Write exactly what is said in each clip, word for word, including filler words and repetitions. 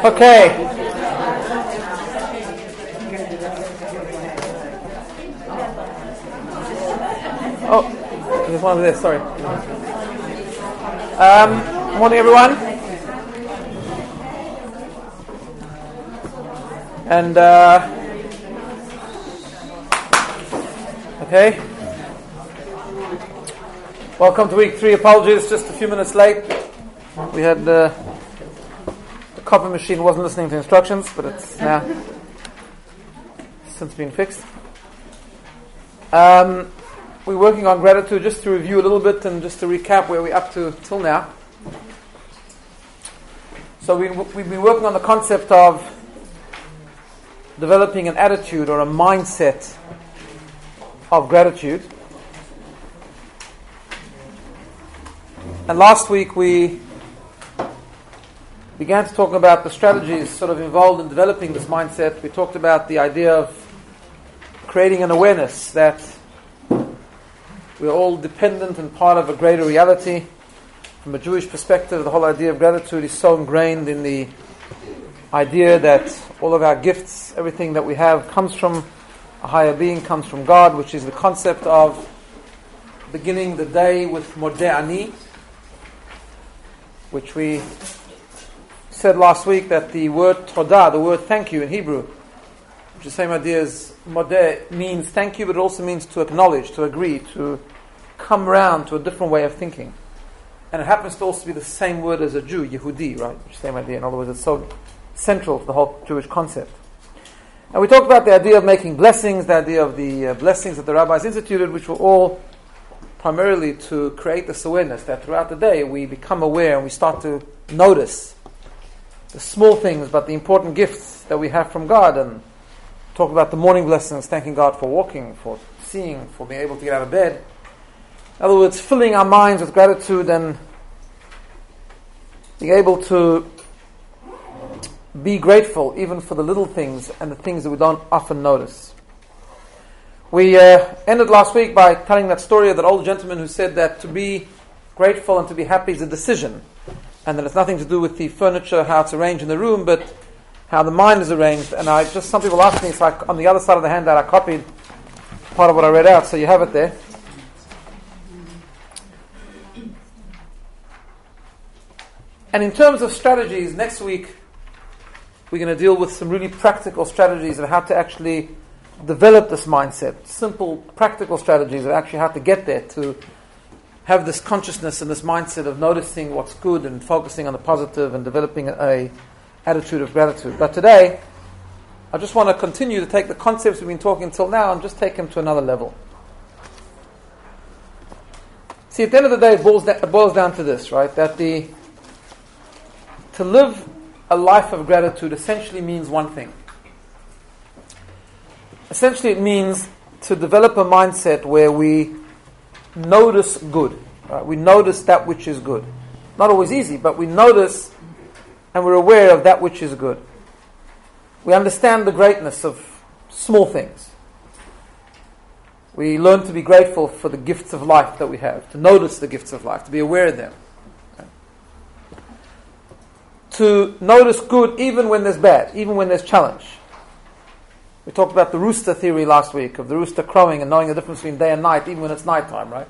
Okay. Oh, there's one over there, sorry. Um, morning, everyone. And, uh, okay. Welcome to week three. Apologies, just a few minutes late. We had uh, the copy machine wasn't listening to instructions, but it's now since been fixed. Um, we're working on gratitude, just to review a little bit and just to recap where we're up to till now. So we, we've been working on the concept of developing an attitude or a mindset of gratitude. And last week we began to talk about the strategies sort of involved in developing this mindset. We talked about the idea of creating an awareness that we're all dependent and part of a greater reality. From a Jewish perspective, the whole idea of gratitude is so ingrained in the idea that all of our gifts, everything that we have, comes from a higher being, comes from God, which is the concept of beginning the day with Modeh Ani, which we said last week that the word Todah, the word thank you in Hebrew, which is the same idea as Modeh, means thank you, but it also means to acknowledge, to agree, to come round to a different way of thinking. And it happens to also be the same word as a Jew, Yehudi, right? Which is the same idea. In other words, it's so central to the whole Jewish concept. And we talked about the idea of making blessings, the idea of the uh, blessings that the rabbis instituted, which were all primarily to create this awareness that throughout the day we become aware and we start to notice the small things but the important gifts that we have from God, and talk about the morning blessings, thanking God for walking, for seeing, for being able to get out of bed. In other words, filling our minds with gratitude and being able to be grateful even for the little things and the things that we don't often notice. We uh, ended last week by telling that story of that old gentleman who said that to be grateful and to be happy is a decision, and that it's nothing to do with the furniture, how it's arranged in the room, but how the mind is arranged. And I just, some people asked me, so I, on the other side of the handout I copied part of what I read out, so you have it there. And in terms of strategies, next week we're going to deal with some really practical strategies of how to actually develop this mindset. Simple, practical strategies of actually how to get there, to have this consciousness and this mindset of noticing what's good and focusing on the positive and developing a attitude of gratitude. But today, I just want to continue to take the concepts we've been talking until now and just take them to another level. See, at the end of the day, it boils, da- it boils down to this, right? That the to live a life of gratitude essentially means one thing. Essentially, it means to develop a mindset where we notice good. Right? We notice that which is good. Not always easy, but we notice and we're aware of that which is good. We understand the greatness of small things. We learn to be grateful for the gifts of life that we have, to notice the gifts of life, to be aware of them. Okay? To notice good even when there's bad, even when there's challenge. We talked about the rooster theory last week, of the rooster crowing and knowing the difference between day and night, even when it's nighttime, right?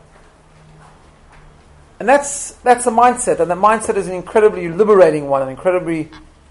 And that's that's a mindset, and the mindset is an incredibly liberating one, an incredibly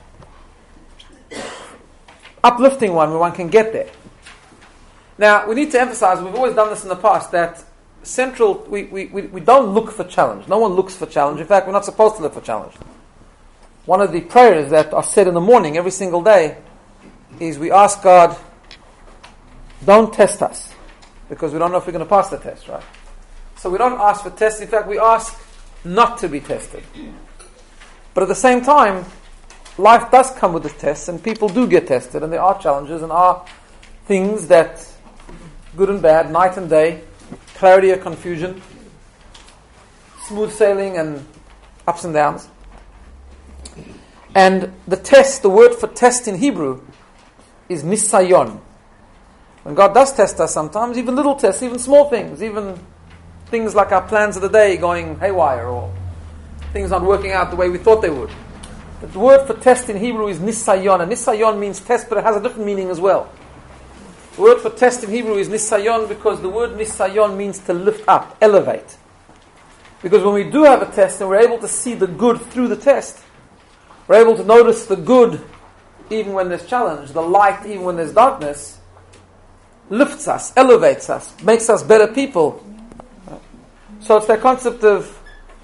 uplifting one, where one can get there. Now, we need to emphasize, we've always done this in the past, that central, we, we, we, we don't look for challenge. No one looks for challenge. In fact, we're not supposed to look for challenge. One of the prayers that are said in the morning every single day is we ask God, don't test us, because we don't know if we're going to pass the test, right? So we don't ask for tests. In fact, we ask not to be tested. But at the same time, life does come with the tests, and people do get tested, and there are challenges, and are things that, good and bad, night and day, clarity or confusion, smooth sailing and ups and downs. And the test, the word for test in Hebrew, is nisayon. When God does test us sometimes, even little tests, even small things, even things like our plans of the day going haywire, or things not working out the way we thought they would. The word for test in Hebrew is nisayon, and nisayon means test, but it has a different meaning as well. The word for test in Hebrew is nisayon because the word nisayon means to lift up, elevate. Because when we do have a test and we're able to see the good through the test, we're able to notice the good even when there's challenge, the light even when there's darkness, lifts us, elevates us, makes us better people. So it's that concept of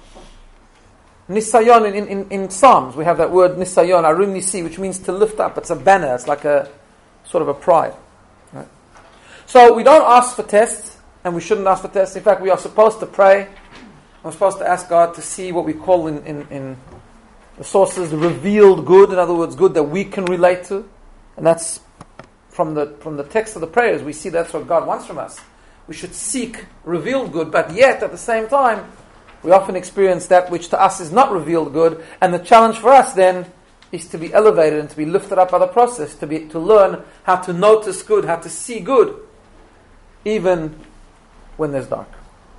nisayon in, in, in Psalms. We have that word nisayon, arum nisi, which means to lift up. It's a banner, it's like a sort of a pride. Right? So we don't ask for tests, and we shouldn't ask for tests. In fact, we are supposed to pray. We're supposed to ask God to see what we call in, in, in the sources, the revealed good, in other words, good that we can relate to. And that's from the from the text of the prayers, we see that's what God wants from us. We should seek revealed good, but yet at the same time, we often experience that which to us is not revealed good, and the challenge for us then is to be elevated and to be lifted up by the process, to be to learn how to notice good, how to see good, even when there's dark.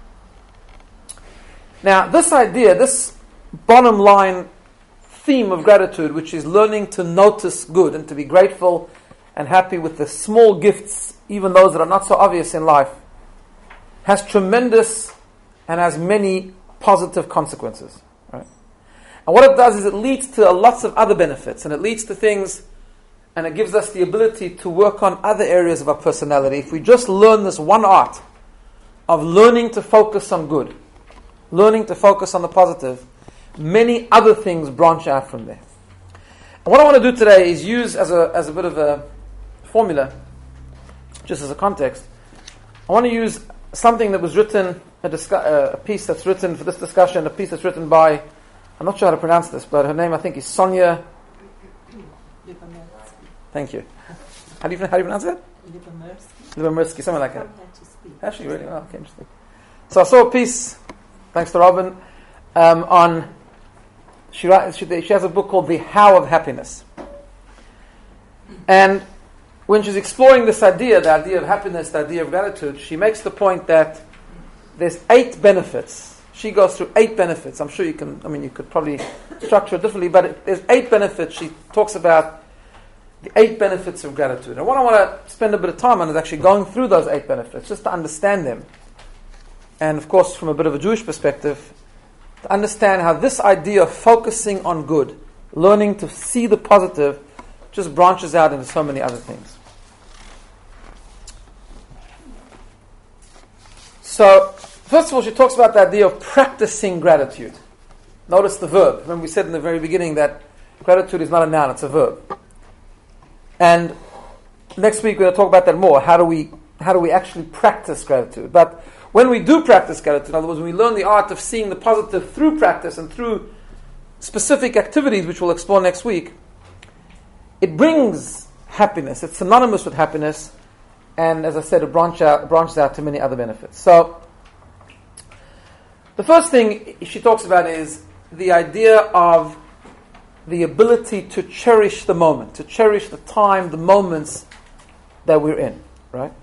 Now, this idea, this bottom line theme of gratitude, which is learning to notice good and to be grateful and happy with the small gifts, even those that are not so obvious in life, has tremendous and has many positive consequences. Right? And what it does is it leads to lots of other benefits, and it leads to things, and it gives us the ability to work on other areas of our personality. If we just learn this one art of learning to focus on good, learning to focus on the positive, many other things branch out from there. And what I want to do today is use as a as a bit of a formula, just as a context, I want to use something that was written, a, discu- uh, a piece that's written for this discussion, a piece that's written by, I'm not sure how to pronounce this, but her name I think is Sonia. Thank you. How do you, how do you pronounce it? Libamersky, something like that. Actually, really well, okay, interesting. So I saw a piece, thanks to Robin, um, on, she, writes, she, she has a book called The How of Happiness. And when she's exploring this idea, the idea of happiness, the idea of gratitude, she makes the point that there's eight benefits. She goes through eight benefits. I'm sure you can, I mean, you could probably structure it differently, but it, there's eight benefits. She talks about the eight benefits of gratitude. And what I want to spend a bit of time on is actually going through those eight benefits, just to understand them. And of course, from a bit of a Jewish perspective, to understand how this idea of focusing on good, learning to see the positive, just branches out into so many other things. So, first of all, she talks about the idea of practicing gratitude. Notice the verb. Remember we said in the very beginning that gratitude is not a noun, it's a verb. And next week we're going to talk about that more. How do we how do we actually practice gratitude? But when we do practice gratitude, in other words, when we learn the art of seeing the positive through practice and through specific activities, which we'll explore next week, it brings happiness. It's synonymous with happiness. And as I said, it branch out, branches out to many other benefits. So, the first thing she talks about is the idea of the ability to cherish the moment, to cherish the time, the moments that we're in, right?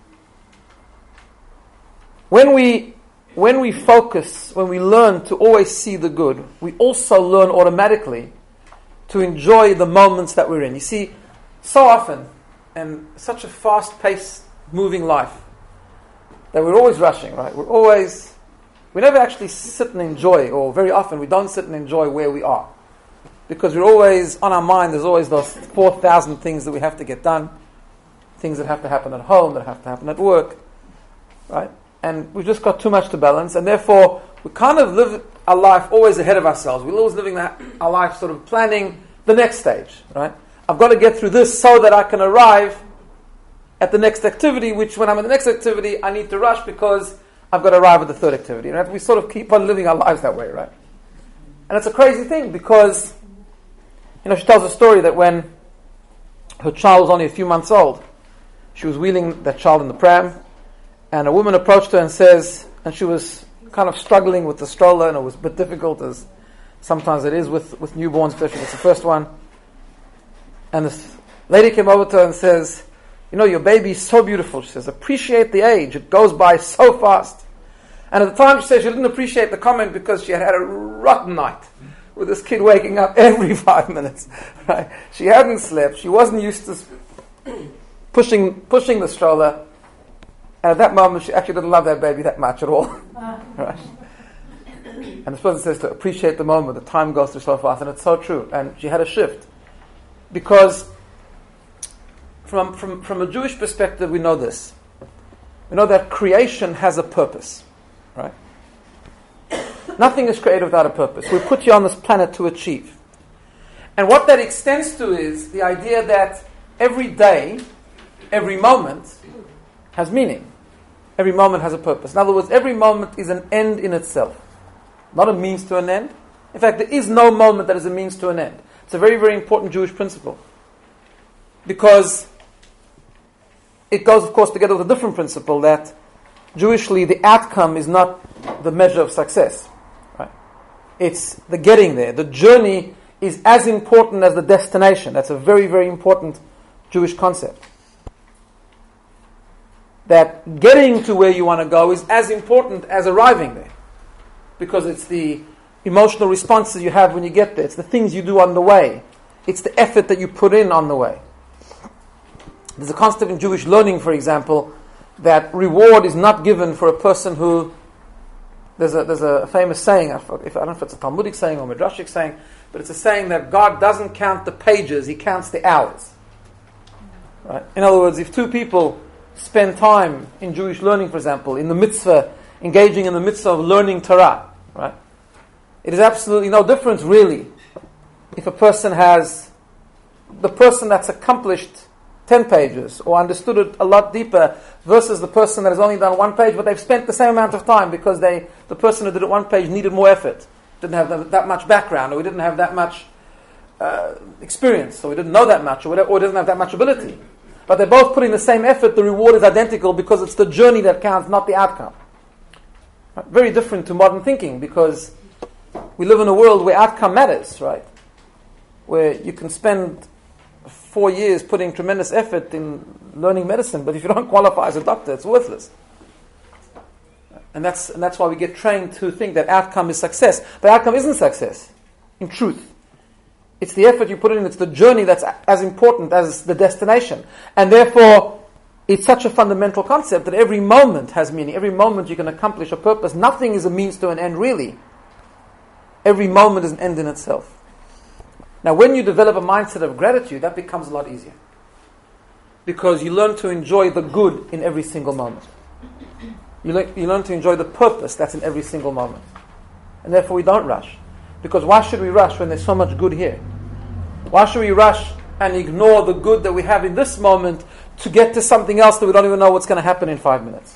When we when we focus, when we learn to always see the good, we also learn automatically to enjoy the moments that we're in. You see, so often, and such a fast-paced, moving life, that we're always rushing, right? We're always, we never actually sit and enjoy, or very often we don't sit and enjoy where we are. Because we're always, on our mind, there's always those four thousand things that we have to get done, things that have to happen at home, that have to happen at work, right? And we've just got too much to balance, and therefore, we kind of live our life always ahead of ourselves. We're always living that, our life sort of planning the next stage, right? I've got to get through this so that I can arrive at the next activity, which when I'm at the next activity, I need to rush because I've got to arrive at the third activity. Right? We sort of keep on living our lives that way, right? And it's a crazy thing because, you know, she tells a story that when her child was only a few months old, she was wheeling that child in the pram, and a woman approached her and says, and she was kind of struggling with the stroller, and it was a bit difficult, as sometimes it is with, with newborns, especially if it's the first one. And this lady came over to her and says, you know, your baby is so beautiful. She says, appreciate the age. It goes by so fast. And at the time, she says she didn't appreciate the comment because she had had a rotten night. with this kid waking up every five minutes. Right? She hadn't slept. She wasn't used to pushing pushing the stroller. And at that moment, she actually didn't love that baby that much at all. Right? And the person says to appreciate the moment. The time goes through so fast, and it's so true. And she had a shift. Because from, from, from a Jewish perspective, we know this. We know that creation has a purpose. Right? Nothing is created without a purpose. We put you on this planet to achieve. And what that extends to is the idea that every day, every moment has meaning. Every moment has a purpose. In other words, every moment is an end in itself. Not a means to an end. In fact, there is no moment that is a means to an end. It's a very, very important Jewish principle. Because it goes, of course, together with a different principle that Jewishly the outcome is not the measure of success. Right? It's the getting there. The journey is as important as the destination. That's a very, very important Jewish concept. That getting to where you want to go is as important as arriving there. Because it's the emotional responses you have when you get there. It's the things you do on the way. It's the effort that you put in on the way. There's a concept in Jewish learning, for example, that reward is not given for a person who... There's a there's a famous saying, I don't know if it's a Talmudic saying or a Midrashic saying, but it's a saying that God doesn't count the pages, He counts the hours. Right? In other words, if two people spend time in Jewish learning, for example, in the mitzvah, engaging in the mitzvah of learning Torah, right? It is absolutely no difference, really, if a person has, the person that's accomplished ten pages or understood it a lot deeper versus the person that has only done one page, but they've spent the same amount of time because they, the person who did it one page needed more effort, didn't have that, that much background, or we didn't have that much uh, experience, or we didn't know that much, or, whatever, or didn't have that much ability. But they're both putting the same effort, the reward is identical because it's the journey that counts, not the outcome. Right? Very different to modern thinking, because we live in a world where outcome matters, right? Where you can spend four years putting tremendous effort in learning medicine, but if you don't qualify as a doctor, it's worthless. And that's and that's why we get trained to think that outcome is success. But outcome isn't success, in truth. It's the effort you put in, it's the journey that's as important as the destination. And therefore, it's such a fundamental concept that every moment has meaning. Every moment you can accomplish a purpose. Nothing is a means to an end, really. Every moment is an end in itself. Now, when you develop a mindset of gratitude, that becomes a lot easier. Because you learn to enjoy the good in every single moment. You, le- you learn to enjoy the purpose that's in every single moment. And therefore we don't rush. Because why should we rush when there's so much good here? Why should we rush and ignore the good that we have in this moment to get to something else that we don't even know what's going to happen in five minutes?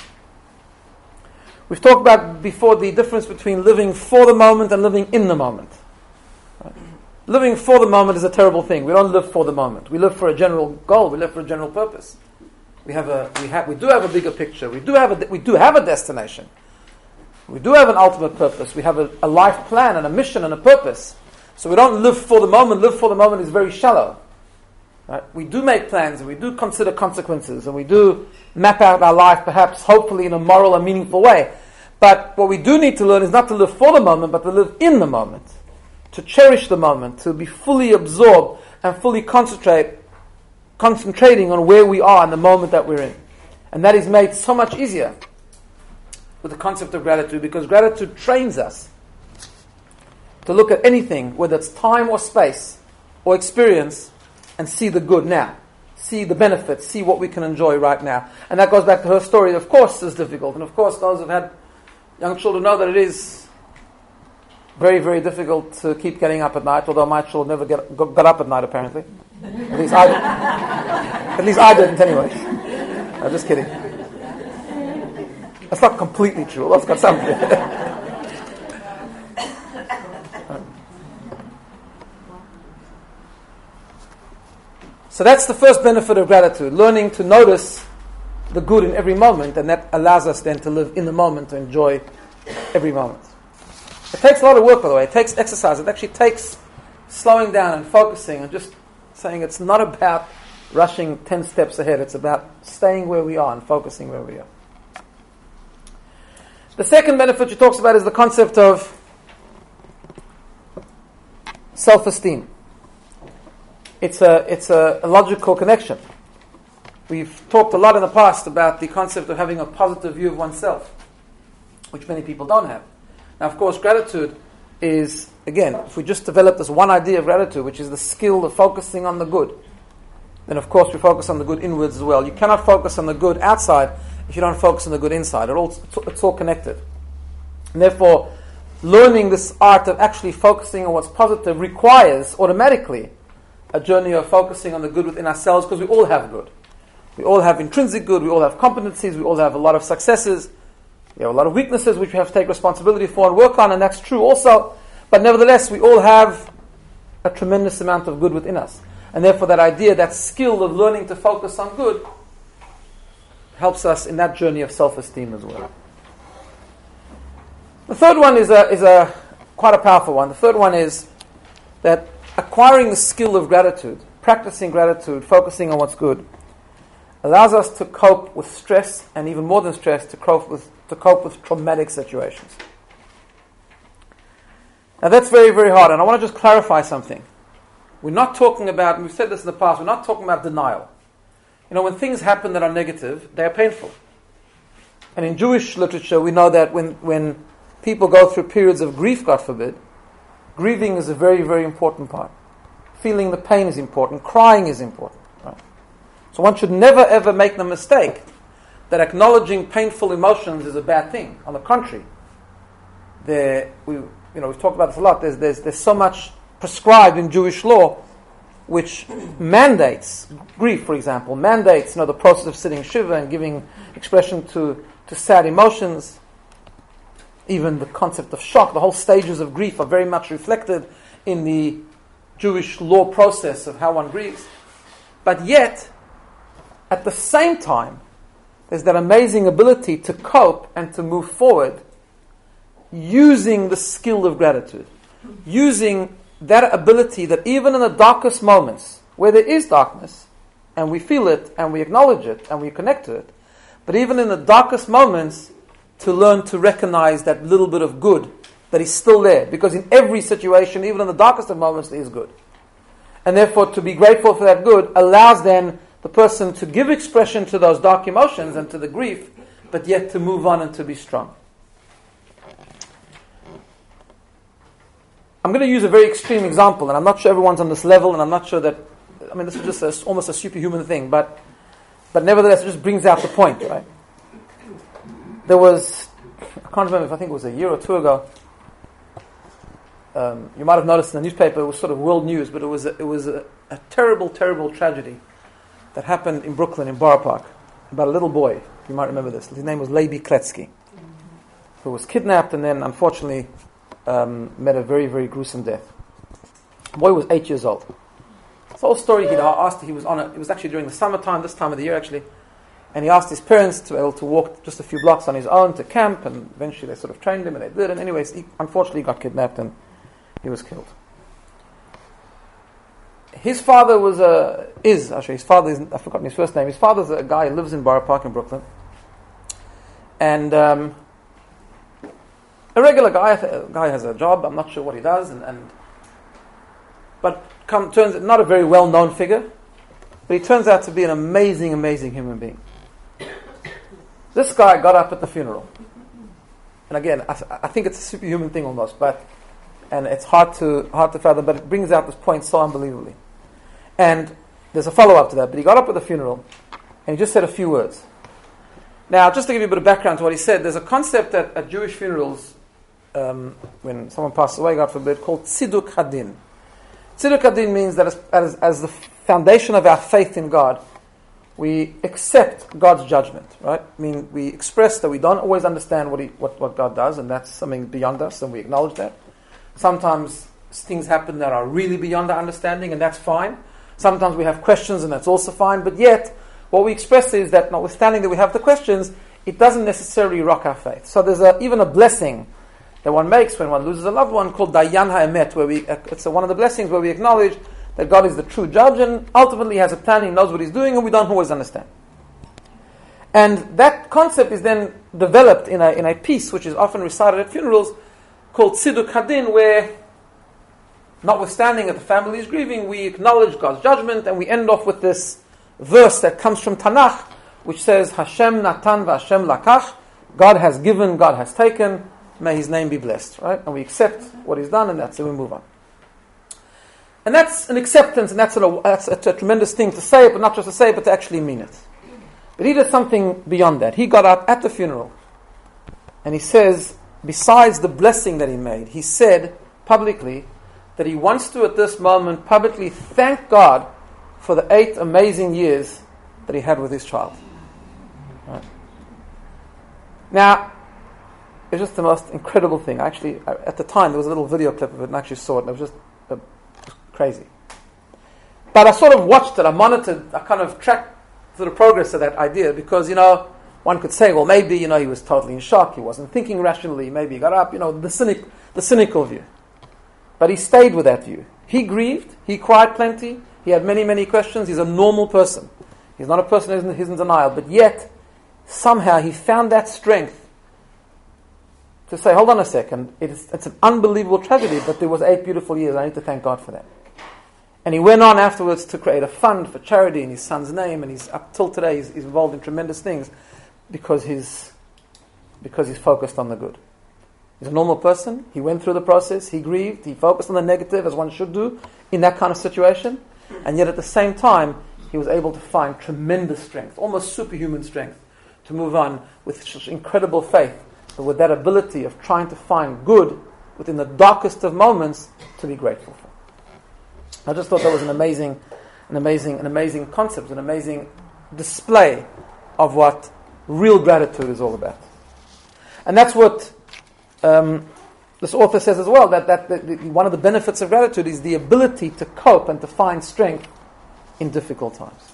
We've talked about before the difference between living for the moment and living in the moment. Right? Living for the moment is a terrible thing. We don't live for the moment. We live for a general goal. We live for a general purpose. We have a we have we do have a bigger picture. We do have a we do have a destination. We do have an ultimate purpose. We have a, a life plan and a mission and a purpose. So we don't live for the moment. Live for the moment is very shallow. Right? We do make plans and we do consider consequences and we do map out our life, perhaps, hopefully, in a moral and meaningful way. But what we do need to learn is not to live for the moment, but to live in the moment. To cherish the moment, to be fully absorbed and fully concentrate, concentrating on where we are in the moment that we're in. And that is made so much easier with the concept of gratitude, because gratitude trains us to look at anything, whether it's time or space or experience, and see the good now. See the benefits, see what we can enjoy right now. And that goes back to her story. Of course it's difficult. And of course those who've had young children know that it is very, very difficult to keep getting up at night, although my children never get, got up at night, apparently. At least I at least I didn't anyway. I'm just kidding. That's not completely true. That's got something. So that's the first benefit of gratitude, learning to notice the good in every moment, and that allows us then to live in the moment, to enjoy every moment. It takes a lot of work, by the way. It takes exercise. It actually takes slowing down and focusing and just saying it's not about rushing ten steps ahead. It's about staying where we are and focusing where we are. The second benefit she talks about is the concept of self-esteem. It's a, it's a, a logical connection. We've talked a lot in the past about the concept of having a positive view of oneself, which many people don't have. Now, of course, gratitude is, again, if we just develop this one idea of gratitude, which is the skill of focusing on the good, then of course we focus on the good inwards as well. You cannot focus on the good outside if you don't focus on the good inside. It all, it's all connected. And therefore, learning this art of actually focusing on what's positive requires automatically a journey of focusing on the good within ourselves, because we all have good. We all have intrinsic good, we all have competencies, we all have a lot of successes, we have a lot of weaknesses which we have to take responsibility for and work on, and that's true also. But nevertheless, we all have a tremendous amount of good within us. And therefore that idea, that skill of learning to focus on good, helps us in that journey of self-esteem as well. The third one is a, is a quite a powerful one. The third one is that acquiring the skill of gratitude, practicing gratitude, focusing on what's good, allows us to cope with stress, and even more than stress, to cope with to cope with traumatic situations. Now that's very, very hard, and I want to just clarify something. We're not talking about, we've said this in the past, we're not talking about denial. You know, when things happen that are negative, they are painful. And in Jewish literature, we know that when, when people go through periods of grief, God forbid, grieving is a very, very important part. Feeling the pain is important. Crying is important. Right? So one should never, ever make the mistake that acknowledging painful emotions is a bad thing. On the contrary, there, we, you know, we've talked about this a lot. There's, there's, there's so much prescribed in Jewish law which mandates grief, for example, mandates you know the process of sitting shiva and giving expression to, to sad emotions. Even the concept of shock, the whole stages of grief are very much reflected in the Jewish law process of how one grieves. But yet, at the same time, there's that amazing ability to cope and to move forward using the skill of gratitude. Using that ability that even in the darkest moments, where there is darkness, and we feel it, and we acknowledge it, and we connect to it, but even in the darkest moments, to learn to recognize that little bit of good that is still there. Because in every situation, even in the darkest of moments, there is good. And therefore, to be grateful for that good allows then the person to give expression to those dark emotions and to the grief, but yet to move on and to be strong. I'm going to use a very extreme example, and I'm not sure everyone's on this level, and I'm not sure that, I mean, this is just a, almost a superhuman thing, but but nevertheless, it just brings out the point, right? There was, I can't remember if I think it was a year or two ago, um, you might have noticed in the newspaper, it was sort of world news, but it was a, it was a, a terrible, terrible tragedy that happened in Brooklyn, in Borough Park, about a little boy. You might remember this. His name was Levi Kletsky, who was kidnapped and then, unfortunately, um, met a very, very gruesome death. The boy was eight years old. The whole story, he asked, he was on it. It was actually during the summertime, this time of the year, actually. And he asked his parents to be able to walk just a few blocks on his own to camp, and eventually they sort of trained him, and they did. And anyways, he unfortunately got kidnapped and he was killed. His father was a is actually his father is I've forgotten his first name. His father's a guy who lives in Borough Park in Brooklyn, and um, a regular guy. A guy has a job. I'm not sure what he does, and, and but come, turns not a very well known figure, but he turns out to be an amazing, amazing human being. This guy got up at the funeral. And again, I, I think it's a superhuman thing almost, but and it's hard to hard to fathom, but it brings out this point so unbelievably. And there's a follow-up to that, but he got up at the funeral and he just said a few words. Now, just to give you a bit of background to what he said, there's a concept at, at Jewish funerals, um, when someone passes away, God forbid, called Tziduk Hadin. Tziduk Hadin means that as, as, as the foundation of our faith in God, we accept God's judgment, right? I mean, we express that we don't always understand what, he, what, what God does, and that's something beyond us, and we acknowledge that. Sometimes things happen that are really beyond our understanding, and that's fine. Sometimes we have questions, and that's also fine. But yet, what we express is that notwithstanding that we have the questions, it doesn't necessarily rock our faith. So there's a, even a blessing that one makes when one loses a loved one called Dayan HaEmet, where we, it's a, one of the blessings where we acknowledge that God is the true judge and ultimately has a plan, He knows what He's doing, and we don't always understand. And that concept is then developed in a, in a piece which is often recited at funerals called Tziduk Hadin, where notwithstanding that the family is grieving, we acknowledge God's judgment, and we end off with this verse that comes from Tanakh, which says, Hashem natan v'Hashem lakach, God has given, God has taken, may His name be blessed, right? And we accept what He's done, and that's it, we move on. And that's an acceptance, and that's a, that's a, a tremendous thing to say, but not just to say, but to actually mean it. But he did something beyond that. He got up at the funeral, and he says, besides the blessing that he made, he said publicly that he wants to, at this moment, publicly thank God for the eight amazing years that he had with his child. Right. Now, it was just the most incredible thing. Actually, at the time, there was a little video clip of it, and I actually saw it, and it was just uh, crazy. But I sort of watched it, I monitored, I kind of tracked the progress of that idea, because, you know, one could say, well, maybe, you know, he was totally in shock, he wasn't thinking rationally, maybe he got up, you know, the cynic, the cynical view. But he stayed with that view. He grieved, he cried plenty, he had many, many questions, he's a normal person. He's not a person who's in, who's in denial, but yet, somehow he found that strength to say, hold on a second, it's, it's an unbelievable tragedy, but there was eight beautiful years, I need to thank God for that. And he went on afterwards to create a fund for charity in his son's name, and he's up till today he's, he's involved in tremendous things because he's because he's focused on the good. He's a normal person. He went through the process. He grieved. He focused on the negative, as one should do in that kind of situation. And yet, at the same time, he was able to find tremendous strength, almost superhuman strength, to move on with such incredible faith, but with that ability of trying to find good within the darkest of moments to be grateful for. I just thought that was an amazing, an amazing, an amazing concept, an amazing display of what real gratitude is all about. And that's what um, this author says as well, that, that, that, that one of the benefits of gratitude is the ability to cope and to find strength in difficult times.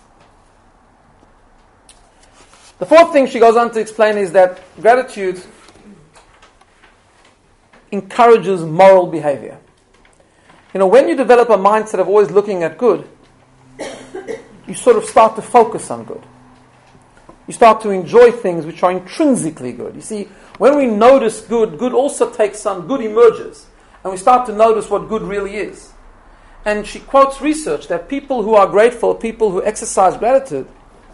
The fourth thing she goes on to explain is that gratitude encourages moral behavior. You know, when you develop a mindset of always looking at good, you sort of start to focus on good. You start to enjoy things which are intrinsically good. You see, when we notice good, good also takes on, good emerges. And we start to notice what good really is. And she quotes research that people who are grateful, people who exercise gratitude,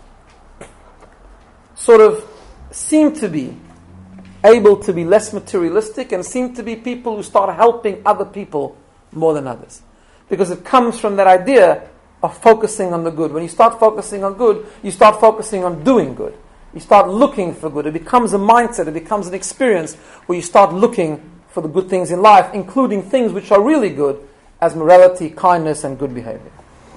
sort of seem to be able to be less materialistic and seem to be people who start helping other people more than others. Because it comes from that idea of focusing on the good. When you start focusing on good, you start focusing on doing good. You start looking for good. It becomes a mindset, it becomes an experience where you start looking for the good things in life, including things which are really good, as morality, kindness, and good behavior.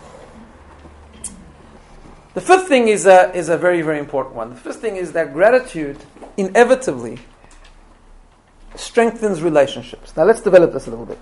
The fifth thing is a, is a very, very important one. The fifth thing is that gratitude inevitably strengthens relationships. Now let's develop this a little bit.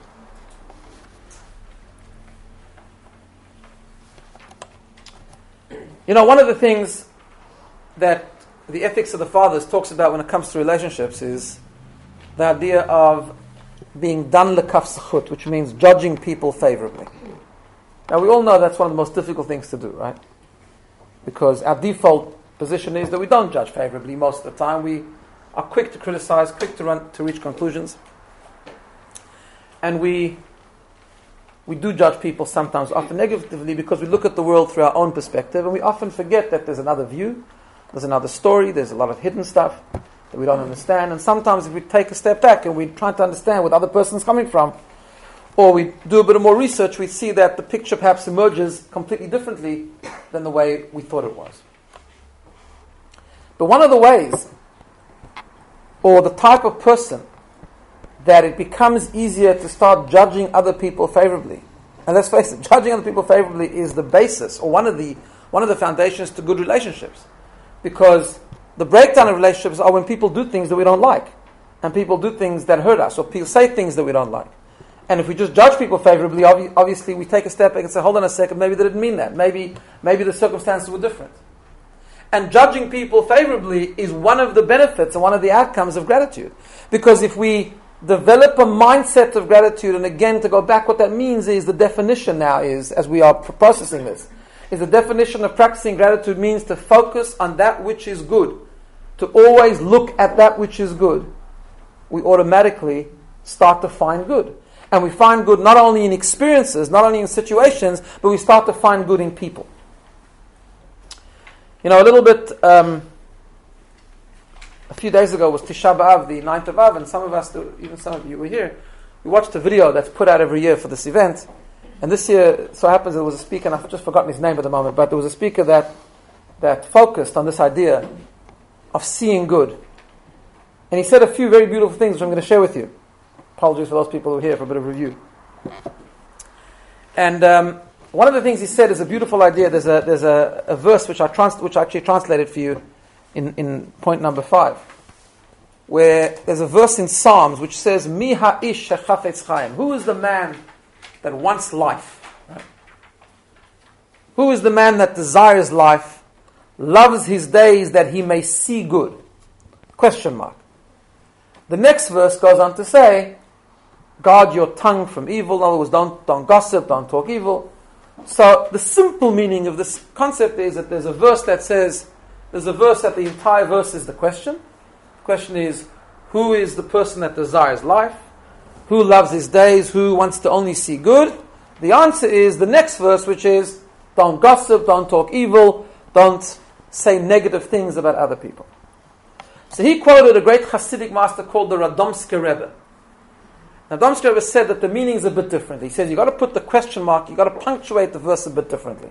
You know, one of the things that the Ethics of the Fathers talks about when it comes to relationships is the idea of being dan lekaf zechut, which means judging people favorably. Now we all know that's one of the most difficult things to do, right? Because our default position is that we don't judge favorably most of the time. We are quick to criticize, quick to run to reach conclusions. And we we do judge people sometimes, often negatively, because we look at the world through our own perspective, and we often forget that there's another view, there's another story, there's a lot of hidden stuff that we don't understand. And sometimes if we take a step back and we try to understand where the other person's coming from, or we do a bit of more research, we see that the picture perhaps emerges completely differently than the way we thought it was. But one of the ways, or the type of person, that it becomes easier to start judging other people favorably. And let's face it, judging other people favorably is the basis, or one of the one of the foundations to good relationships. Because the breakdown of relationships are when people do things that we don't like, and people do things that hurt us, or people say things that we don't like. And if we just judge people favorably, obvi- obviously we take a step back and say, hold on a second, maybe they didn't mean that. Maybe, maybe the circumstances were different. And judging people favorably is one of the benefits and one of the outcomes of gratitude. Because if we develop a mindset of gratitude, and again, to go back, what that means is the definition now is, as we are processing this, is the definition of practicing gratitude means to focus on that which is good, to always look at that which is good. We automatically start to find good. And we find good not only in experiences, not only in situations, but we start to find good in people. You know, a little bit, um, a few days ago was Tisha B'Av, the ninth of Av, and some of us, even some of you were here, we watched a video that's put out every year for this event. And this year, so happens there was a speaker, and I've just forgotten his name at the moment, but there was a speaker that that focused on this idea of seeing good. And he said a few very beautiful things, which I'm going to share with you. Apologies for those people who are here for a bit of review. And um, one of the things he said is a beautiful idea. There's a there's a, a verse which I trans- which I actually translated for you in, in point number five, where there's a verse in Psalms which says, Mi ha'ish shechafetz chaim. Who is the man that wants life? Right? Who is the man that desires life, loves his days that he may see good? Question mark. The next verse goes on to say, guard your tongue from evil. In other words, don't, don't gossip, don't talk evil. So the simple meaning of this concept is that there's a verse that says, there's a verse that the entire verse is the question. The question is, who is the person that desires life? Who loves his days? Who wants to only see good? The answer is the next verse, which is, don't gossip, don't talk evil, don't say negative things about other people. So he quoted a great Hasidic master called the Radomsker Rebbe. Now, Radomsker Rebbe said that the meaning is a bit different. He says you've got to put the question mark, you've got to punctuate the verse a bit differently.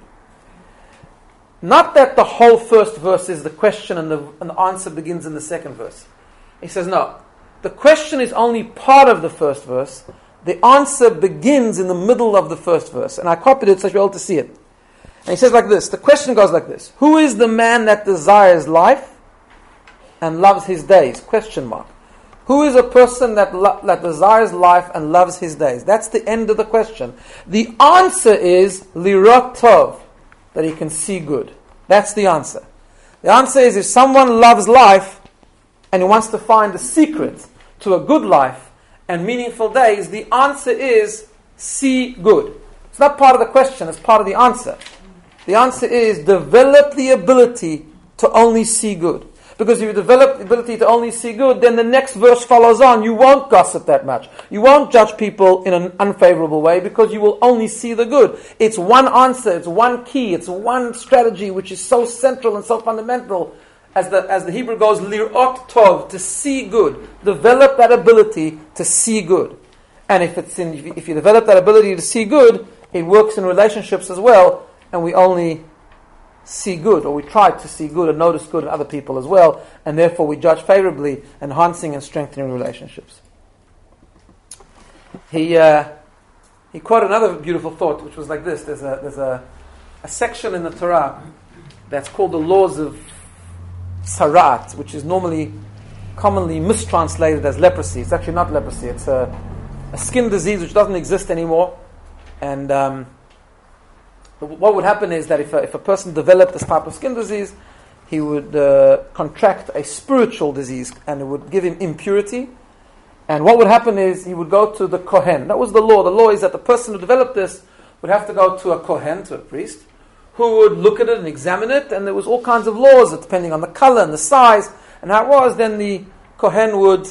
Not that the whole first verse is the question and the, and the answer begins in the second verse. He says no. The question is only part of the first verse. The answer begins in the middle of the first verse. And I copied it so you're able to see it. And he says like this. The question goes like this. Who is the man that desires life and loves his days? Question mark. Who is a person that lo- that desires life and loves his days? That's the end of the question. The answer is lirot tov, that he can see good. That's the answer. The answer is if someone loves life and he wants to find the secret to a good life and meaningful days, the answer is see good. It's not part of the question, it's part of the answer. The answer is develop the ability to only see good. Because if you develop the ability to only see good, then the next verse follows on. You won't gossip that much. You won't judge people in an unfavorable way because you will only see the good. It's one answer, it's one key, it's one strategy which is so central and so fundamental. As the as the Hebrew goes, lirot tov, to see good. Develop that ability to see good. And if it's in, if you develop that ability to see good, it works in relationships as well, and we only see good, or we try to see good and notice good in other people as well, and therefore we judge favorably, enhancing and strengthening relationships. He uh, he quoted another beautiful thought, which was like this. There's a there's a, a section in the Torah that's called the laws of Sarat, which is normally commonly mistranslated as leprosy. It's actually not leprosy. It's a, a skin disease which doesn't exist anymore. And um, what would happen is that if a, if a person developed this type of skin disease, he would uh, contract a spiritual disease, and it would give him impurity. And what would happen is he would go to the Kohen. That was the law. The law is that the person who developed this would have to go to a Kohen, to a priest, who would look at it and examine it, and there was all kinds of laws depending on the color and the size and how it was. Then the Kohen would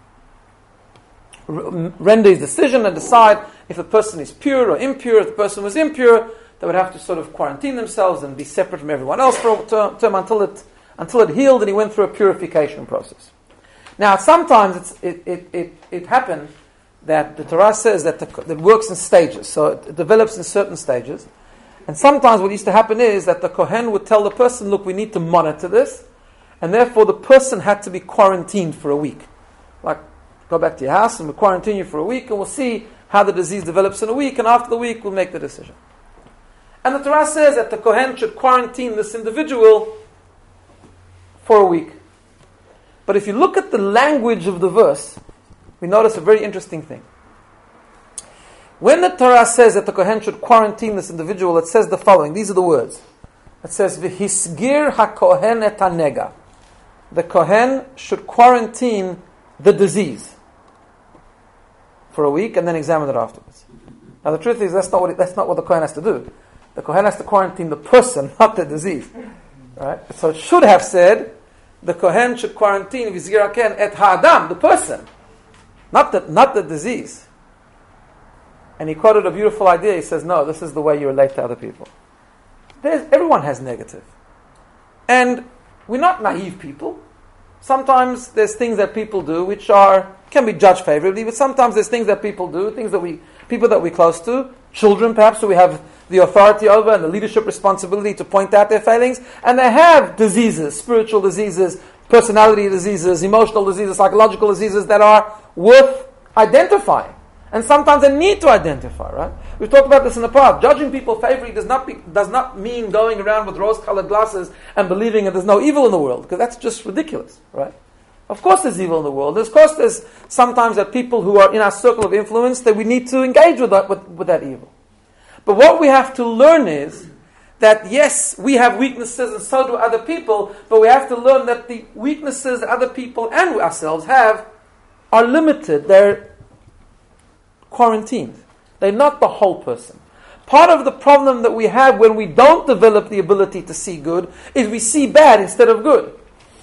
r- render his decision and decide if the person is pure or impure. If the person was impure, they would have to sort of quarantine themselves and be separate from everyone else for a term until it until it healed and he went through a purification process. Now, sometimes it's, it, it, it, it happened that the Torah says that the, it works in stages, so it, it develops in certain stages. And sometimes what used to happen is that the Kohen would tell the person, look, we need to monitor this, and therefore the person had to be quarantined for a week. Like, go back to your house and we'll quarantine you for a week, and we'll see how the disease develops in a week, and after the week we'll make the decision. And the Torah says that the Kohen should quarantine this individual for a week. But if you look at the language of the verse, we notice a very interesting thing. When the Torah says that the Kohen should quarantine this individual, it says the following. These are the words. It says, V'hisgir ha-kohen et ha-nega. The Kohen should quarantine the disease for a week and then examine it afterwards. Now the truth is, that's not what, it, that's not what the Kohen has to do. The Kohen has to quarantine the person, not the disease. Right? So it should have said, the Kohen should quarantine V'hisgir ha-kohen et ha-adam, the person, not the, not the disease. And he quoted a beautiful idea. He says, no, this is the way you relate to other people. There's, everyone has negative. And we're not naive people. Sometimes there's things that people do which are can be judged favorably, but sometimes there's things that people do, things that we people that we're close to, children perhaps, who we have the authority over and the leadership responsibility to point out their failings, and they have diseases, spiritual diseases, personality diseases, emotional diseases, psychological diseases that are worth identifying. And sometimes they need to identify, right? We've talked about this in the past. Judging people favorably does not be, does not mean going around with rose-colored glasses and believing that there's no evil in the world, because that's just ridiculous, right? Of course there's evil in the world. Of course there's sometimes that people who are in our circle of influence that we need to engage with that, with, with that evil. But what we have to learn is that yes, we have weaknesses and so do other people, but we have to learn that the weaknesses that other people and ourselves have are limited. They're quarantined. They're not the whole person. Part of the problem that we have when we don't develop the ability to see good is we see bad instead of good.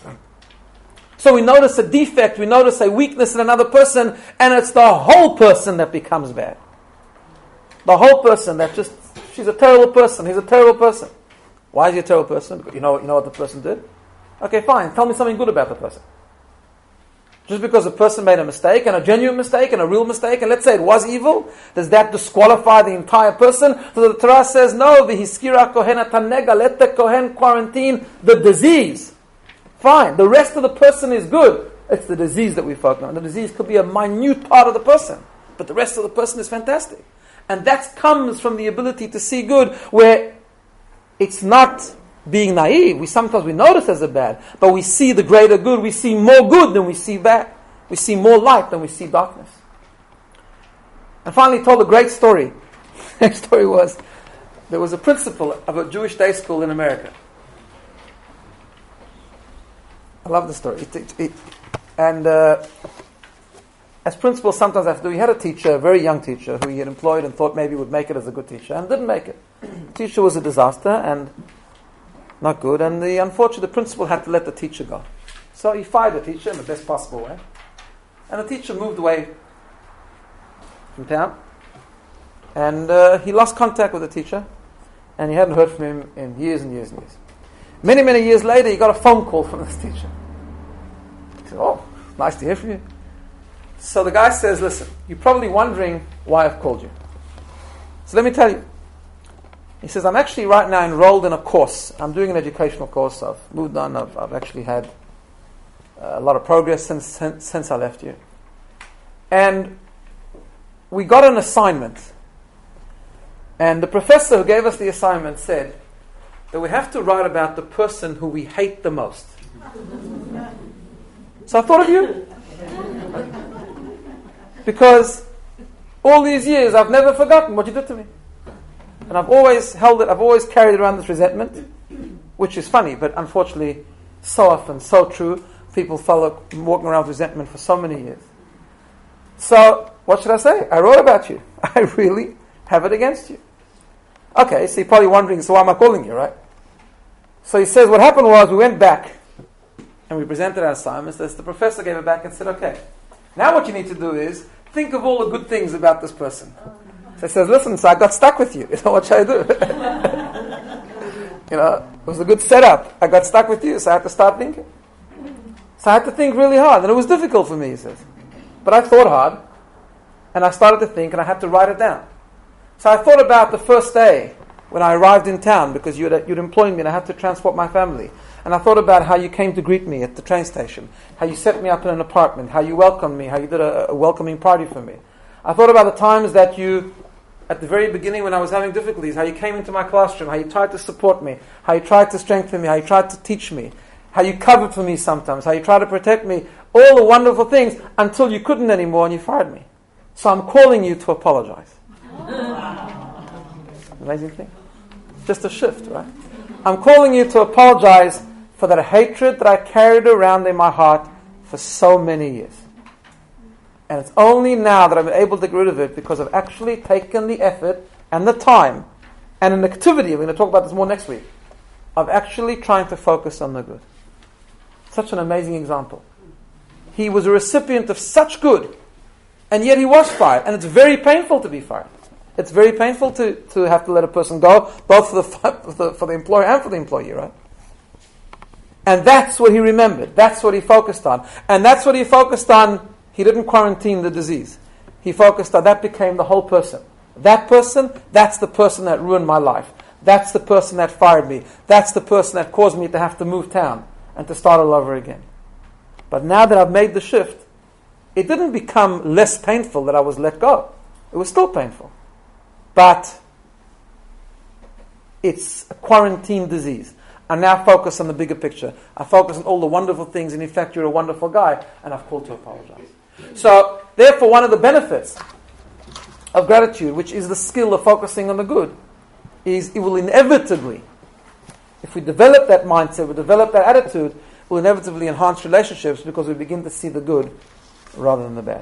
So we notice a defect, we notice a weakness in another person, and it's the whole person that becomes bad. The whole person that just, she's a terrible person, he's a terrible person. Why is he a terrible person? Because you know, you know what the person did? Okay, fine, tell me something good about the person. Just because a person made a mistake, and a genuine mistake, and a real mistake, and let's say it was evil, does that disqualify the entire person? So the Torah says, no, v'hiskira kohen atanega, let the kohen quarantine the disease. Fine, the rest of the person is good. It's the disease that we focus on. The disease could be a minute part of the person, but the rest of the person is fantastic. And that comes from the ability to see good, where it's not being naive. We sometimes we notice as a bad, but we see the greater good. We see more good than we see bad. We see more light than we see darkness. And finally, he told a great story. The next story was, there was a principal of a Jewish day school in America. I love the story. It, it, it, and uh, as principal, sometimes I have to do. He had a teacher, a very young teacher, who he had employed and thought maybe would make it as a good teacher, and didn't make it. The teacher was a disaster and not good, and the unfortunate the principal had to let the teacher go. So he fired the teacher in the best possible way, and the teacher moved away from town, and uh, he lost contact with the teacher, and he hadn't heard from him in years and years and years. Many, many years later, he got a phone call from this teacher. He said, oh, nice to hear from you. So the guy says, listen, you're probably wondering why I've called you. So let me tell you. He says, I'm actually right now enrolled in a course. I'm doing an educational course. I've moved on. I've, I've actually had uh, a lot of progress since, since since I left you. And we got an assignment. And the professor who gave us the assignment said that we have to write about the person who we hate the most. So I thought of you. Because all these years I've never forgotten what you did to me. And I've always held it, I've always carried around this resentment, which is funny, but unfortunately so often, so true. People follow walking around with resentment for so many years. So, what should I say? I wrote about you. I really have it against you. Okay, so you're probably wondering, so why am I calling you, right? So he says, what happened was we went back and we presented our assignments. The professor gave it back and said, okay, now what you need to do is think of all the good things about this person. So he says, listen, so I got stuck with you. You know, what should I do? You know, it was a good setup. I got stuck with you, so I had to start thinking. So I had to think really hard, and it was difficult for me, he says. But I thought hard, and I started to think, and I had to write it down. So I thought about the first day when I arrived in town, because you'd, you'd employed me and I had to transport my family. And I thought about how you came to greet me at the train station, how you set me up in an apartment, how you welcomed me, how you did a, a welcoming party for me. I thought about the times that you, at the very beginning when I was having difficulties, how you came into my classroom, how you tried to support me, how you tried to strengthen me, how you tried to teach me, how you covered for me sometimes, how you tried to protect me, all the wonderful things until you couldn't anymore and you fired me. So I'm calling you to apologize. Amazing thing. Just a shift, right? I'm calling you to apologize for that hatred that I carried around in my heart for so many years. And it's only now that I'm able to get rid of it because I've actually taken the effort and the time and an activity, we're going to talk about this more next week, of actually trying to focus on the good. Such an amazing example. He was a recipient of such good, and yet he was fired, and it's very painful to be fired. It's very painful to, to have to let a person go, both for the, for the for the employer and for the employee, right? And that's what he remembered. That's what he focused on. And that's what he focused on. He didn't quarantine the disease. He focused on, that became the whole person. That person, that's the person that ruined my life. That's the person that fired me. That's the person that caused me to have to move town and to start all over again. But now that I've made the shift, it didn't become less painful that I was let go. It was still painful. But it's a quarantine disease. I now focus on the bigger picture. I focus on all the wonderful things, and in fact, you're a wonderful guy, and I've called to apologize. So, therefore, one of the benefits of gratitude, which is the skill of focusing on the good, is it will inevitably, if we develop that mindset, we develop that attitude, it will inevitably enhance relationships because we begin to see the good rather than the bad.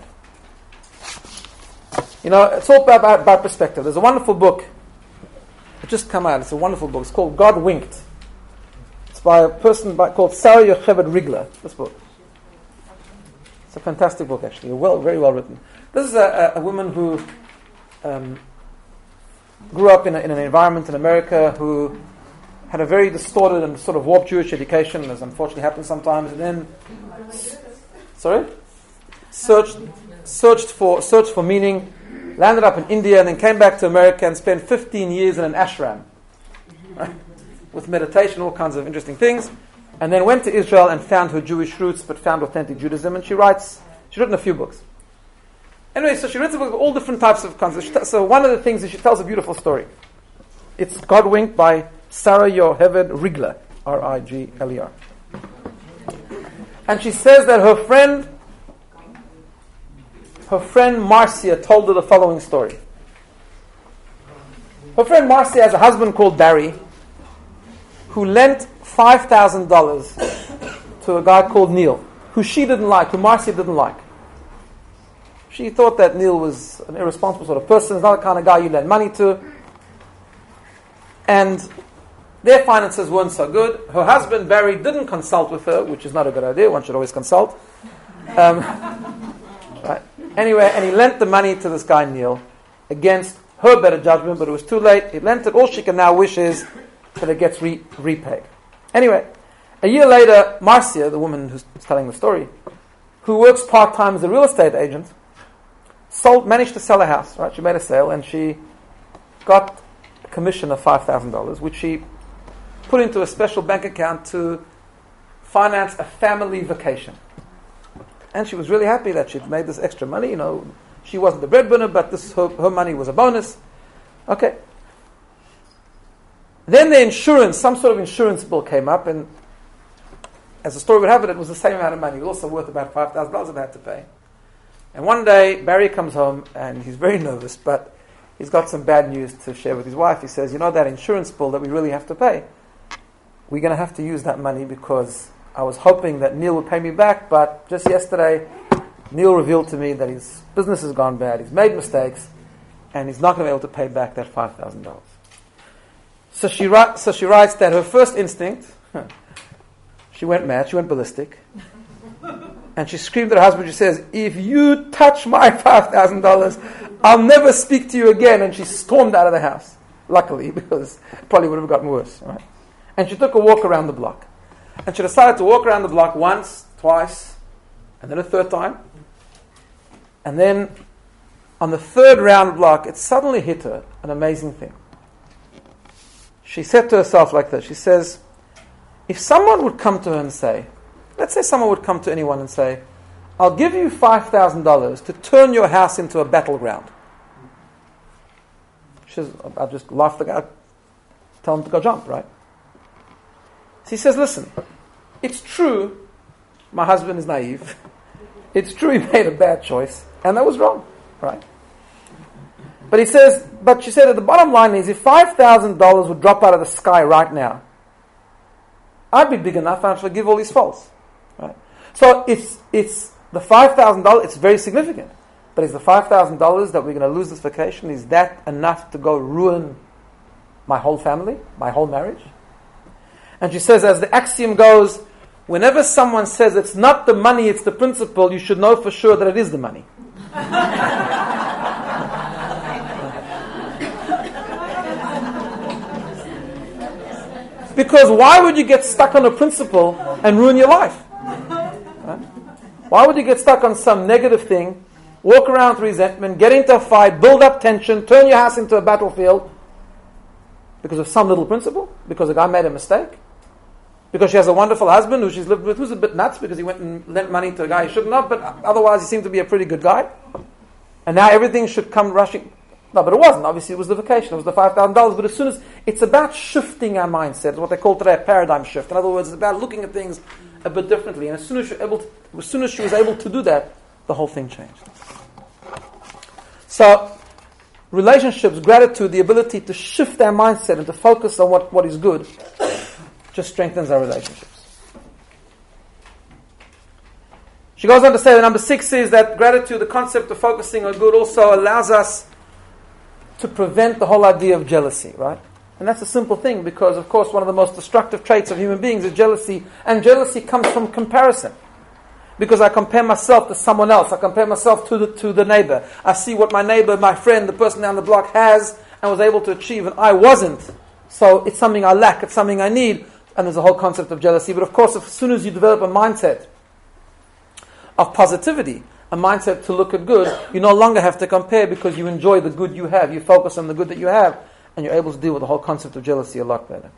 You know, it's all about, about perspective. There's a wonderful book. It just come out. It's a wonderful book. It's called God Winked. It's by a person by, called Sarah Yocheved Rigler. This book. It's a fantastic book, actually. Well, very well written. This is a, a, a woman who um, grew up in, a, in an environment in America who had a very distorted and sort of warped Jewish education, as unfortunately happens sometimes. And then, sorry, searched searched for searched for meaning. Landed up in India and then came back to America and spent fifteen years in an ashram, right? With meditation, all kinds of interesting things. And then went to Israel and found her Jewish roots, but found authentic Judaism. And she writes, she's written a few books. Anyway, so she writes a book with all different types of concepts. So one of the things is she tells a beautiful story. It's God Winked by Sarah Yocheved Rigler, R I G L E R. And she says that her friend Her friend Marcia told her the following story. Her friend Marcia has a husband called Barry who lent five thousand dollars to a guy called Neil, who she didn't like, who Marcia didn't like. She thought that Neil was an irresponsible sort of person. He's not the kind of guy you lend money to. And their finances weren't so good. Her husband, Barry, didn't consult with her, which is not a good idea. One should always consult. Um, right. Anyway, and he lent the money to this guy, Neil, against her better judgment, but it was too late. He lent it. All she can now wish is that it gets re- repaid. Anyway, a year later, Marcia, the woman who's telling the story, who works part-time as a real estate agent, sold, managed to sell a house, right? She made a sale, and she got a commission of five thousand dollars, which she put into a special bank account to finance a family vacation. And she was really happy that she'd made this extra money. You know, she wasn't the breadwinner, but this her, her money was a bonus. Okay. Then the insurance, some sort of insurance bill came up, and as the story would have it, it was the same amount of money. It was also worth about five thousand dollars that they had to pay. And one day, Barry comes home, and he's very nervous, but he's got some bad news to share with his wife. He says, you know, that insurance bill that we really have to pay, we're going to have to use that money because I was hoping that Neil would pay me back, but just yesterday, Neil revealed to me that his business has gone bad, he's made mistakes, and he's not going to be able to pay back that five thousand dollars. So she, ri- so she writes that her first instinct, she went mad, she went ballistic, and she screamed at her husband, she says, if you touch my five thousand dollars, I'll never speak to you again, and she stormed out of the house, luckily, because it probably would have gotten worse. Right? And she took a walk around the block. And she decided to walk around the block once, twice, and then a third time. And then on the third round block, it suddenly hit her an amazing thing. She said to herself like this, she says, if someone would come to her and say, let's say someone would come to anyone and say, I'll give you five thousand dollars to turn your house into a battleground. She says, I'll just laugh the guy, tell him to go jump, right? So he says, listen, it's true, my husband is naive. It's true he made a bad choice, and that was wrong, right? But he says, but she said that the bottom line is, if five thousand dollars would drop out of the sky right now, I'd be big enough and I'd forgive all his faults, right? So it's it's the five thousand dollars, it's very significant. But is the five thousand dollars that we're going to lose this vacation, is that enough to go ruin my whole family, my whole marriage? And she says, as the axiom goes, whenever someone says it's not the money, it's the principle, you should know for sure that it is the money. Because why would you get stuck on a principle and ruin your life? Right? Why would you get stuck on some negative thing, walk around with resentment, get into a fight, build up tension, turn your house into a battlefield because of some little principle? Because a guy made a mistake? Because she has a wonderful husband who she's lived with who's a bit nuts because he went and lent money to a guy he shouldn't have, but otherwise he seemed to be a pretty good guy. And now everything should come rushing. No, but it wasn't. Obviously it was the vacation, it was the five thousand dollars. But as soon as, it's about shifting our mindset. It's what they call today a paradigm shift. In other words, it's about looking at things a bit differently. And as soon as, you're able to, as soon as she was able to do that, the whole thing changed. So, relationships, gratitude, the ability to shift our mindset and to focus on what, what is good, just strengthens our relationships. She goes on to say that number six is that gratitude, the concept of focusing on good, also allows us to prevent the whole idea of jealousy, right? And that's a simple thing because, of course, one of the most destructive traits of human beings is jealousy. And jealousy comes from comparison. Because I compare myself to someone else. I compare myself to the, to the neighbor. I see what my neighbor, my friend, the person down the block has and was able to achieve and I wasn't. So it's something I lack, it's something I need. And there's a whole concept of jealousy. But of course, as soon as you develop a mindset of positivity, a mindset to look at good, you no longer have to compare because you enjoy the good you have. You focus on the good that you have and you're able to deal with the whole concept of jealousy a lot better.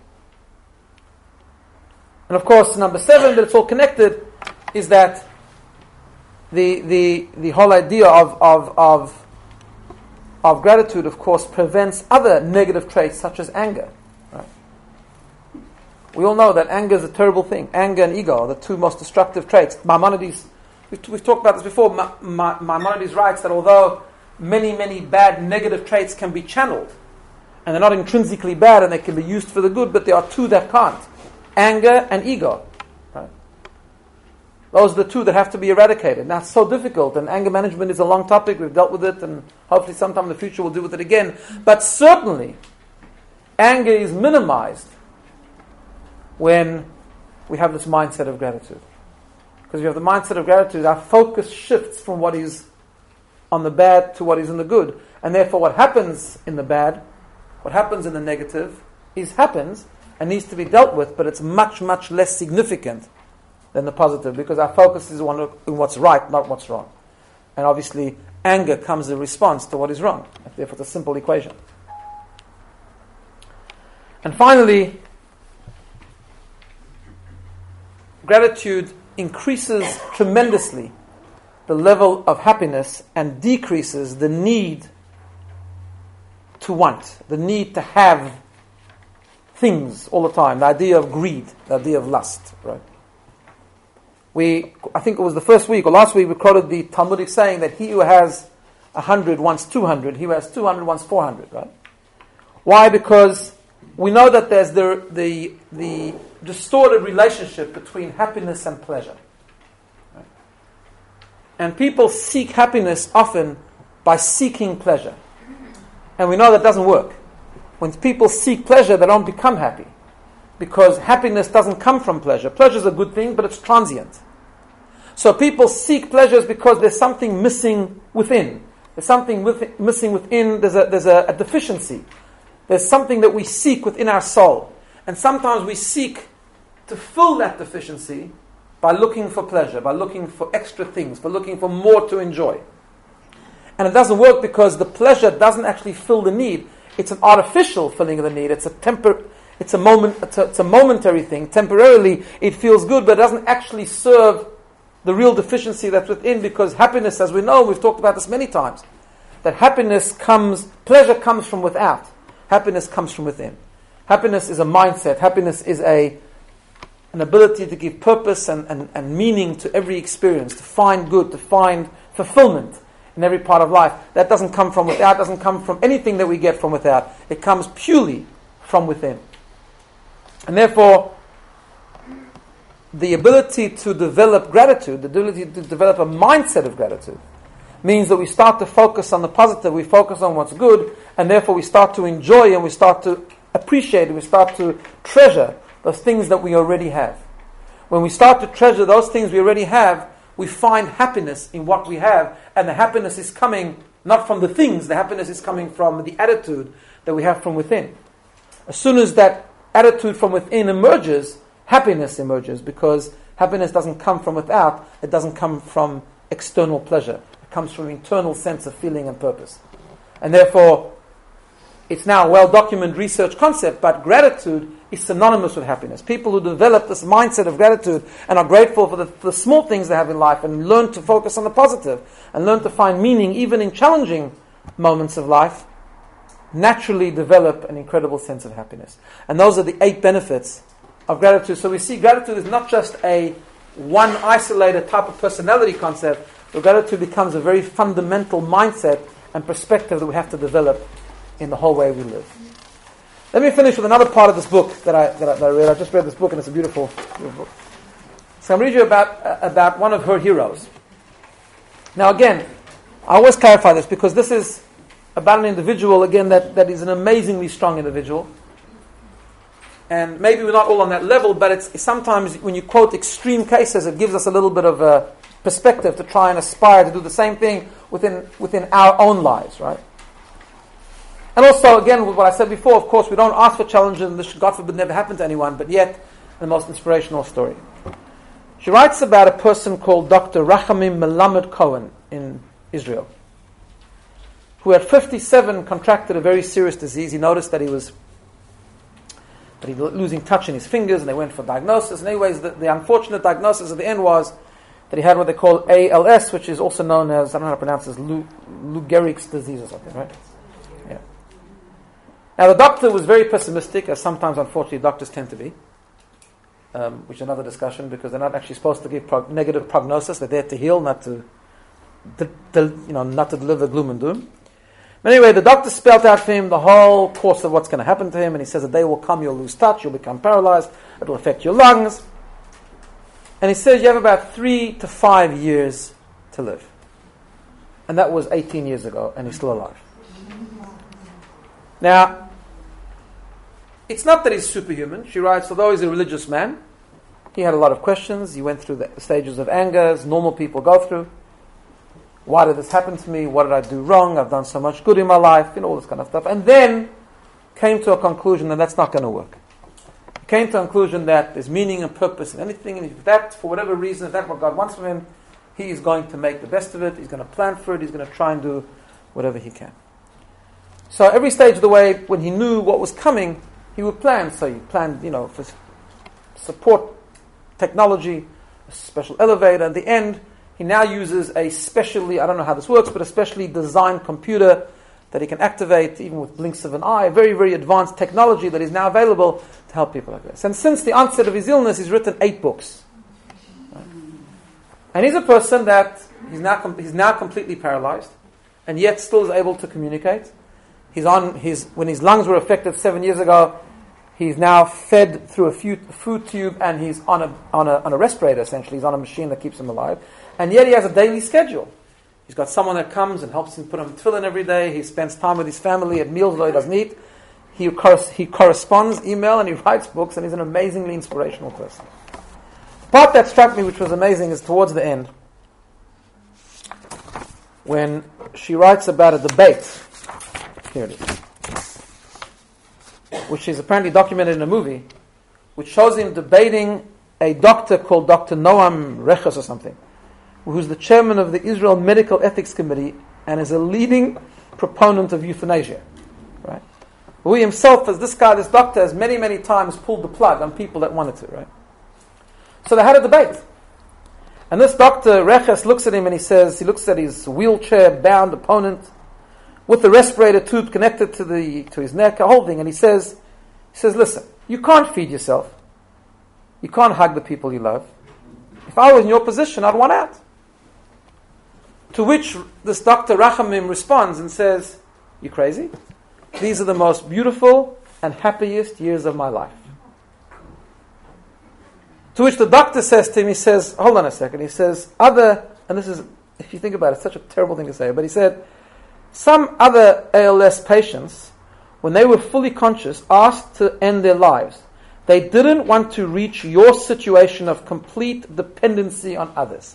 And of course, number seven, that it's all connected, is that the the the whole idea of of of of gratitude, of course, prevents other negative traits such as anger. Right? We all know that anger is a terrible thing. Anger and ego are the two most destructive traits. Maimonides, we've, we've talked about this before. Ma, Ma, Maimonides writes that although many many bad negative traits can be channeled, and they're not intrinsically bad, and they can be used for the good, but there are two that can't: anger and ego. Those are the two that have to be eradicated. Now, it's so difficult, and anger management is a long topic. We've dealt with it, and hopefully sometime in the future we'll deal with it again. But certainly, anger is minimized when we have this mindset of gratitude. Because if you have the mindset of gratitude, our focus shifts from what is on the bad to what is in the good. And therefore, what happens in the bad, what happens in the negative, is happens and needs to be dealt with, but it's much, much less significant than the positive, because our focus is on what's right, not what's wrong. And obviously, anger comes as a response to what is wrong. Therefore, it's a simple equation. And finally, gratitude increases tremendously the level of happiness and decreases the need to want, the need to have things all the time, the idea of greed, the idea of lust, right? We, I think it was the first week or last week, we quoted the Talmudic saying that he who has a hundred wants two hundred, he who has two hundred wants four hundred, right? Why? Because we know that there's the, the, the distorted relationship between happiness and pleasure. Right? And people seek happiness often by seeking pleasure. And we know that doesn't work. When people seek pleasure, they don't become happy. Because happiness doesn't come from pleasure. Pleasure is a good thing, but it's transient. So people seek pleasures because there's something missing within. There's something with, missing within. There's, a, there's a, a deficiency. There's something that we seek within our soul. And sometimes we seek to fill that deficiency by looking for pleasure, by looking for extra things, by looking for more to enjoy. And it doesn't work because the pleasure doesn't actually fill the need. It's an artificial filling of the need. It's a tempor- It's a moment. It's a, it's a momentary thing. Temporarily, it feels good, but it doesn't actually serve the real deficiency that's within. Because happiness, as we know, we've talked about this many times, that happiness comes, pleasure comes from without. Happiness comes from within. Happiness is a mindset. Happiness is a an ability to give purpose and, and, and meaning to every experience, to find good, to find fulfillment in every part of life. That doesn't come from without. Doesn't come from anything that we get from without. It comes purely from within. And therefore, the ability to develop gratitude, the ability to develop a mindset of gratitude, means that we start to focus on the positive, we focus on what's good, and therefore we start to enjoy and we start to appreciate and we start to treasure those things that we already have. When we start to treasure those things we already have, we find happiness in what we have, and the happiness is coming not from the things, the happiness is coming from the attitude that we have from within. As soon as that attitude from within emerges, happiness emerges, because happiness doesn't come from without, it doesn't come from external pleasure. It comes from an internal sense of feeling and purpose. And therefore, it's now a well-documented research concept, but gratitude is synonymous with happiness. People who develop this mindset of gratitude and are grateful for the, for the small things they have in life and learn to focus on the positive and learn to find meaning even in challenging moments of life, naturally develop an incredible sense of happiness. And those are the eight benefits of gratitude. So we see gratitude is not just a one isolated type of personality concept, but gratitude becomes a very fundamental mindset and perspective that we have to develop in the whole way we live. Let me finish with another part of this book that I that I, that I read. I just read this book and it's a beautiful, beautiful book. So I'm going to read you about uh, about one of her heroes. Now again, I always clarify this because this is about an individual, again, that, that is an amazingly strong individual. And maybe we're not all on that level, but it's, it's sometimes when you quote extreme cases, it gives us a little bit of a perspective to try and aspire to do the same thing within within our own lives, right? And also, again, with what I said before, of course, we don't ask for challenges, and this should, God forbid, never happen to anyone, but yet, the most inspirational story. She writes about a person called Doctor Rachamim Melamed Cohen in Israel, who at fifty-seven contracted a very serious disease. He noticed that he was that he was losing touch in his fingers, and they went for diagnosis. And anyways, the, the unfortunate diagnosis at the end was that he had what they call A L S, which is also known as, I don't know how to pronounce this, Lou, Lou Gehrig's disease or something, right? Yeah. Now the doctor was very pessimistic, as sometimes, unfortunately, doctors tend to be, um, which is another discussion, because they're not actually supposed to give prog- negative prognosis. They're there to heal, not to, to, to, you know, not to deliver gloom and doom. But anyway, the doctor spelled out for him the whole course of what's going to happen to him, and he says a day will come, you'll lose touch, you'll become paralyzed, it will affect your lungs. And he says you have about three to five years to live. And that was eighteen years ago, and he's still alive. Now, it's not that he's superhuman. She writes, although he's a religious man, he had a lot of questions. He went through the stages of anger, as normal people go through. Why did this happen to me? What did I do wrong? I've done so much good in my life, you know, all this kind of stuff. And then came to a conclusion that that's not going to work. He came to a conclusion that there's meaning and purpose in anything, and if that, for whatever reason, if that's what God wants from him, he is going to make the best of it. He's going to plan for it. He's going to try and do whatever he can. So every stage of the way, when he knew what was coming, he would plan. So he planned, you know, for support technology, a special elevator. At the end, he now uses a specially, I don't know how this works, but a specially designed computer that he can activate even with blinks of an eye, a very, very advanced technology that is now available to help people like this. And since the onset of his illness, he's written eight books. Right? And he's a person that he's now, com- he's now completely paralyzed, and yet still is able to communicate. He's on his, when his lungs were affected seven years ago, he's now fed through a few, food tube, and he's on a, on a, on a respirator, essentially. He's on a machine that keeps him alive. And yet he has a daily schedule. He's got someone that comes and helps him put on tefillin every day. He spends time with his family at meals, though he doesn't eat. He, cor- he corresponds, email, and he writes books, and he's an amazingly inspirational person. The part that struck me, which was amazing, is towards the end, when she writes about a debate. Here it is. Which is apparently documented in a movie, which shows him debating a doctor called Doctor Noam Reches or something, who's the chairman of the Israel Medical Ethics Committee and is a leading proponent of euthanasia. Right? Who himself, as this guy, this doctor, has many, many times pulled the plug on people that wanted to. Right? So they had a debate. And this Doctor Reches looks at him and he says, he looks at his wheelchair-bound opponent with the respirator tube connected to the to his neck, a whole thing, and he says, he says, listen, you can't feed yourself. You can't hug the people you love. If I was in your position, I'd want out. To which this Doctor Rachamim responds and says, you crazy? These are the most beautiful and happiest years of my life. To which the doctor says to him, he says, hold on a second, he says, other, and this is, if you think about it, it's such a terrible thing to say, but he said, some other A L S patients, when they were fully conscious, asked to end their lives. They didn't want to reach your situation of complete dependency on others.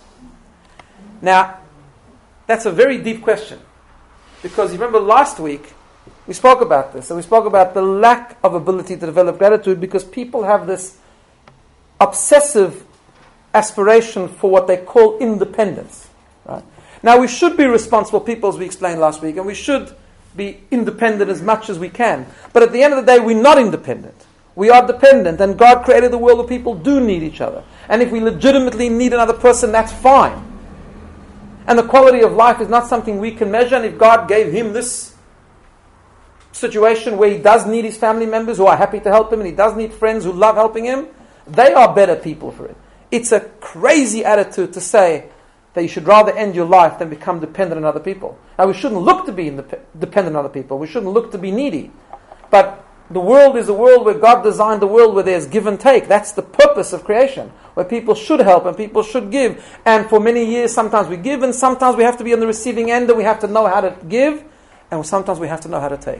Now, that's a very deep question. Because you remember last week, We spoke about this. So we spoke about the lack of ability to develop gratitude because people have this obsessive aspiration for what they call independence. Right? Now, we should be responsible people, as we explained last week, and we should be independent as much as we can. But at the end of the day, we're not independent. We are dependent, and God created the world where people do need each other. And if we legitimately need another person, that's fine. And the quality of life is not something we can measure, and if God gave him this situation where he does need his family members who are happy to help him, and he does need friends who love helping him, they are better people for it. It's a crazy attitude to say that you should rather end your life than become dependent on other people. Now, we shouldn't look to be indep- dependent on other people. We shouldn't look to be needy. But the world is a world where God designed the world where there's give and take. That's the purpose of creation, where people should help and people should give. And for many years, sometimes we give, and sometimes we have to be on the receiving end, and we have to know how to give, and sometimes we have to know how to take.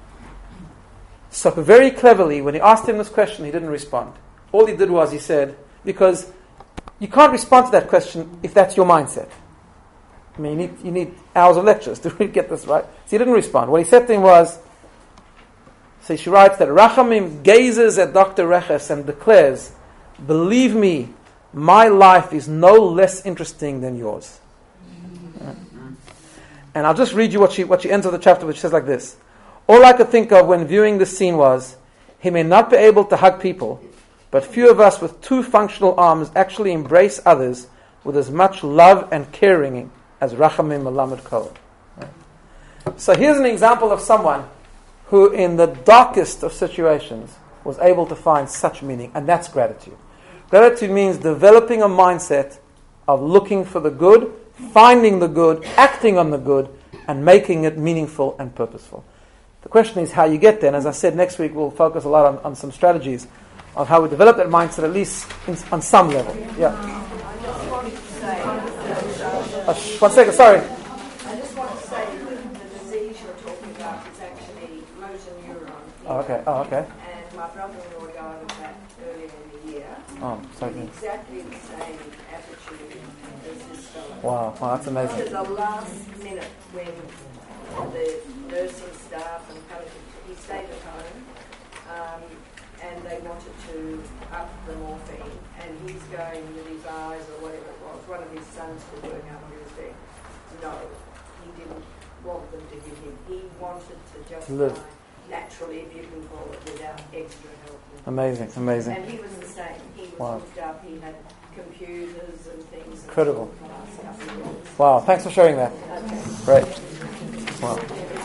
So very cleverly, when he asked him this question, he didn't respond. All he did was he said, because you can't respond to that question if that's your mindset. I mean, you need, you need hours of lectures to really get this right. So he didn't respond. What he said to him was, so she writes that Rachamim gazes at Doctor Reches and declares, believe me, my life is no less interesting than yours. Right? And I'll just read you what she, what she ends of the chapter, which says like this. All I could think of when viewing this scene was, he may not be able to hug people, but few of us with two functional arms actually embrace others with as much love and caring as Rachamim Melamed Kol. Right? So here's an example of someone who in the darkest of situations was able to find such meaning, and that's gratitude. Gratitude means developing a mindset of looking for the good, finding the good, acting on the good, and making it meaningful and purposeful. The question is how you get there, and as I said, next week we'll focus a lot on, on some strategies of how we develop that mindset, at least in, on some level. Yeah. I just wanted to say, Uh, sh- one second, sorry. I just want to say that the disease you're talking about is actually motor neuron. Oh, okay. Oh, okay. And my brother-in-law died of that earlier in the year. Oh, sorry. With exactly the same attitude as this fellow. Wow, wow, that's amazing. To the last minute when the nursing staff and he stayed at home, um, and they wanted to up the morphine, and he's going with his eyes or whatever it was. One of his sons was working out on his bed. No, he didn't want them to give him. He wanted to just Live. die naturally, if you can call it, without extra help. Amazing, amazing. And he was the same. He was Wow. hooked up. He had computers and things. Incredible. And stuff. Wow, thanks for sharing that. Okay. Great. Wow.